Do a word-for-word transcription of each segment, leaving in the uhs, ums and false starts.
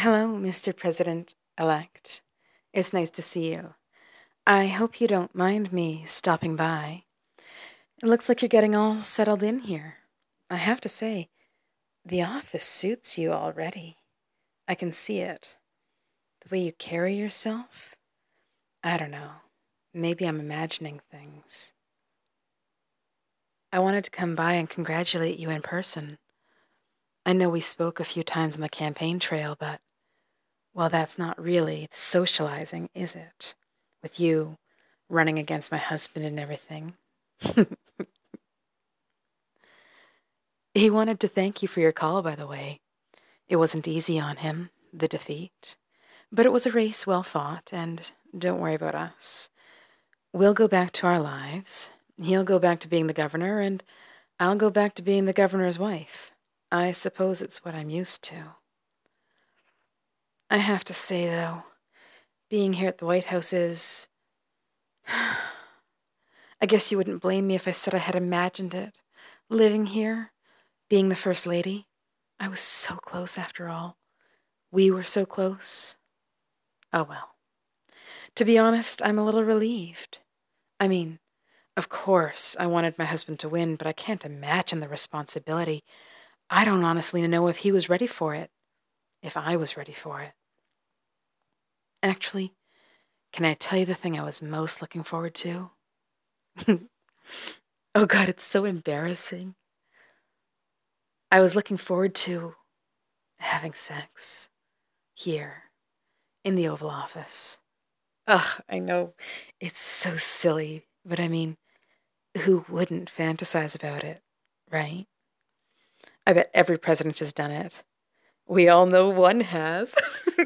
Hello, Mister President-elect. It's nice to see you. I hope you don't mind me stopping by. It looks like you're getting all settled in here. I have to say, the office suits you already. I can see it. The way you carry yourself. I don't know. Maybe I'm imagining things. I wanted to come by and congratulate you in person. I know we spoke a few times on the campaign trail, but, well, that's not really socializing, is it? With you running against my husband and everything. He wanted to thank you for your call, by the way. It wasn't easy on him, the defeat. But it was a race well fought, and don't worry about us. We'll go back to our lives. He'll go back to being the governor, and I'll go back to being the governor's wife. I suppose it's what I'm used to. I have to say, though, being here at the White House is... I guess you wouldn't blame me if I said I had imagined it. Living here, being the First Lady. I was so close after all. We were so close. Oh well. To be honest, I'm a little relieved. I mean, of course, I wanted my husband to win, but I can't imagine the responsibility. I don't honestly know if he was ready for it. If I was ready for it. Actually, can I tell you the thing I was most looking forward to? Oh God, it's so embarrassing. I was looking forward to having sex here in the Oval Office. Ugh, I know it's so silly, but I mean, who wouldn't fantasize about it, right? I bet every president has done it. We all know one has.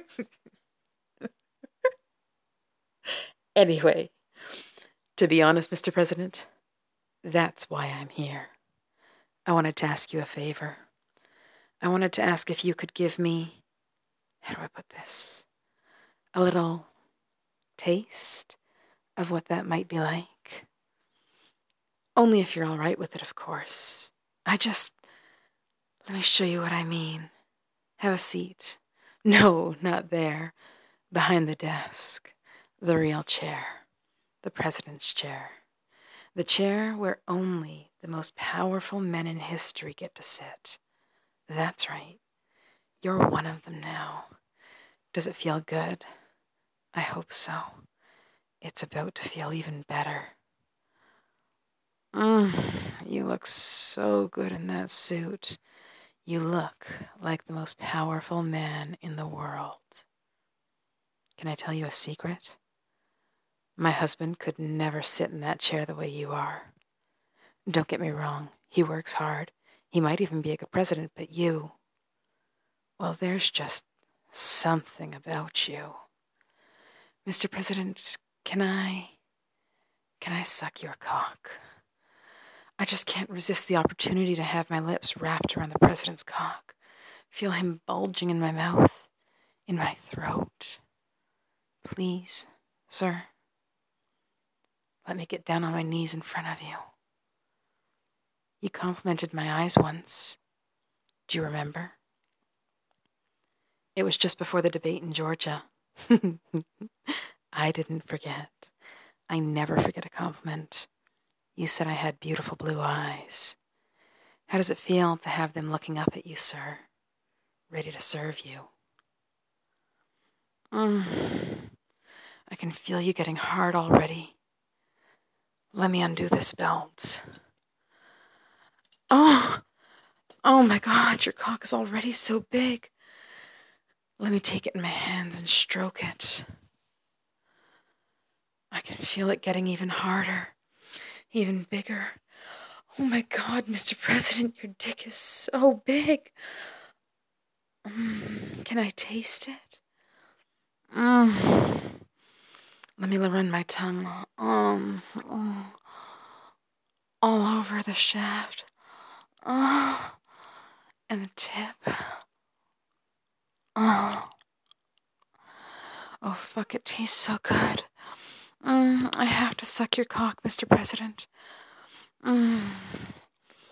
Anyway, to be honest, Mister President, that's why I'm here. I wanted to ask you a favor. I wanted to ask if you could give me, how do I put this, a little taste of what that might be like. Only if you're all right with it, of course. I just, let me show you what I mean. Have a seat. No, not there. Behind the desk. The real chair. The president's chair. The chair where only the most powerful men in history get to sit. That's right. You're one of them now. Does it feel good? I hope so. It's about to feel even better. Mm, you look so good in that suit. You look like the most powerful man in the world. Can I tell you a secret? My husband could never sit in that chair the way you are. Don't get me wrong, he works hard. He might even be a good president, but you, well, there's just something about you. Mister President, can I, can I suck your cock? I just can't resist the opportunity to have my lips wrapped around the president's cock, feel him bulging in my mouth, in my throat. Please, sir, let me get down on my knees in front of you. You complimented my eyes once. Do you remember? It was just before the debate in Georgia. I didn't forget. I never forget a compliment. You said I had beautiful blue eyes. How does it feel to have them looking up at you, sir, ready to serve you? Mm. I can feel you getting hard already. Let me undo this belt. Oh, oh my God, your cock is already so big. Let me take it in my hands and stroke it. I can feel it getting even harder, even bigger. Oh my God, Mister President, your dick is so big. Mm, can I taste it? Mm. Let me run my tongue um, all over the shaft. Oh, and the tip. Oh, oh fuck, it tastes so good. Mm, I have to suck your cock, Mister President. Mm.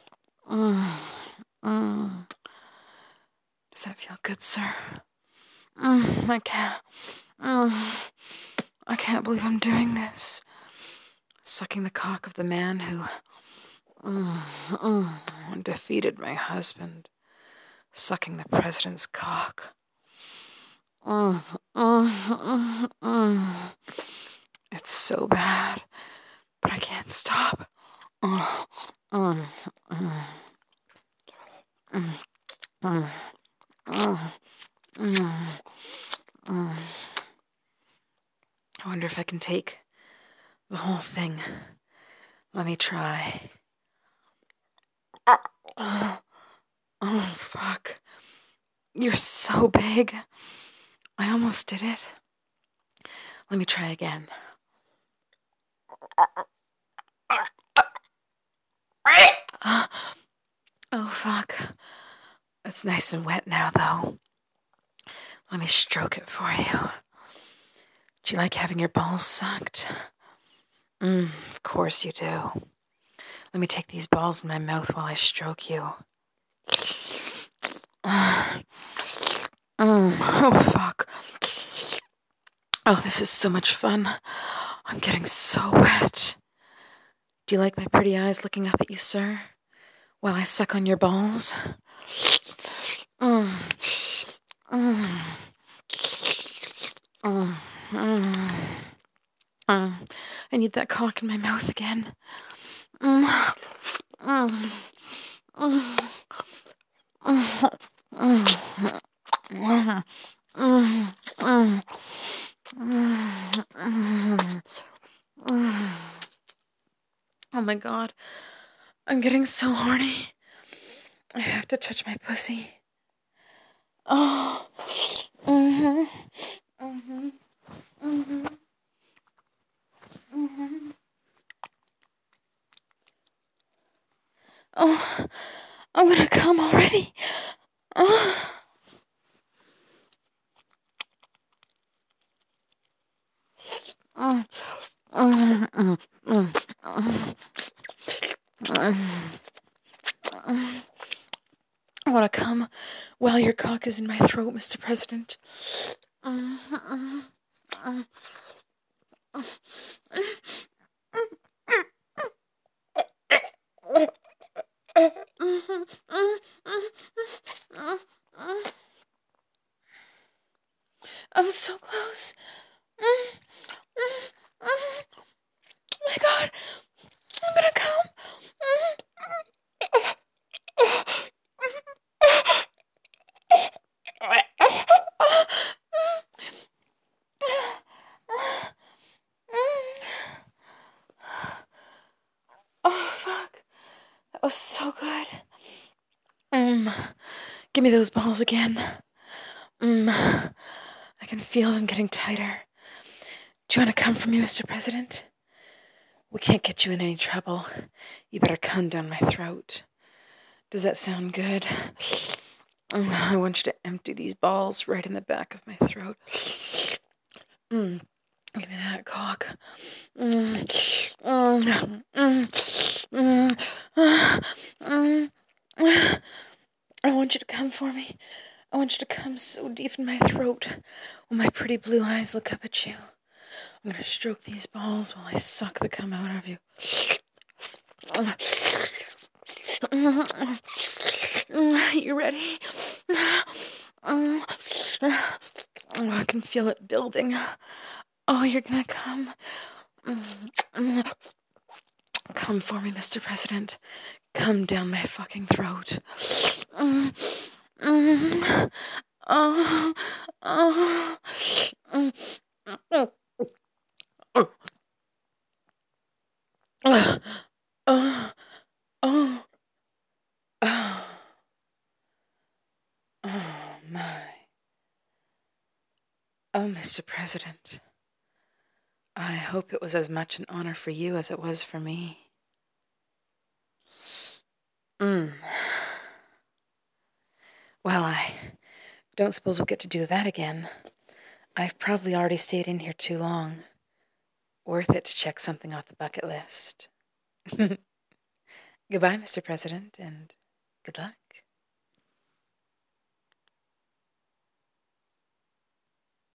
Mm. Mm. Does that feel good, sir? Mm, I can't. Mm, I can't believe I'm doing this. Sucking the cock of the man who mm, mm, defeated my husband. Sucking the president's cock. Mm, mm, mm, mm. It's so bad, but I can't stop. Mm, mm, mm, mm, mm, mm, mm, mm. I wonder if I can take the whole thing. Let me try. Oh, oh, fuck. You're so big. I almost did it. Let me try again. Oh, fuck. It's nice and wet now, though. Let me stroke it for you. Do you like having your balls sucked? Mm, of course you do. Let me take these balls in my mouth while I stroke you. Mm, oh, fuck. Oh, this is so much fun. I'm getting so wet. Do you like my pretty eyes looking up at you, sir? While I suck on your balls? Mm. Mm. Mm. Mm. Mm. I need that cock in my mouth again. Mm. Mm. Mm. Mm. Mm. Mm. Mm. Mm. Mm. Oh my god. I'm getting so horny. I have to touch my pussy. Oh. Mm-hmm. Mm-hmm. Mm-hmm. Mm-hmm. Oh, I'm gonna come already. Oh. Mm, mm, mm, mm, mm, mm. I want to come while your cock is in my throat, Mister President. Mm, mm, mm, I'm so close. Mm, mm, mm. Oh my god, I'm gonna come. Oh fuck, that was so good. Mm. Give me those balls again. Mm. I can feel them getting tighter. Do you want to come for me, Mister President? We can't get you in any trouble. You better come down my throat. Does that sound good? Mm, I want you to empty these balls right in the back of my throat. Mm, give me that cock. Mm, mm, mm, mm, mm, mm. I want you to come for me. I want you to come so deep in my throat when my pretty blue eyes look up at you. I'm gonna stroke these balls while I suck the cum out of you. You ready? Oh, I can feel it building. Oh, you're gonna come. Come for me, Mister President. Come down my fucking throat. Oh, oh, oh. Oh, oh, oh, oh, oh my. Oh, Mister President, I hope it was as much an honor for you as it was for me. Mm. Well, I don't suppose we'll get to do that again. I've probably already stayed in here too long. Worth it to check something off the bucket list. Goodbye, Mister President, and good luck.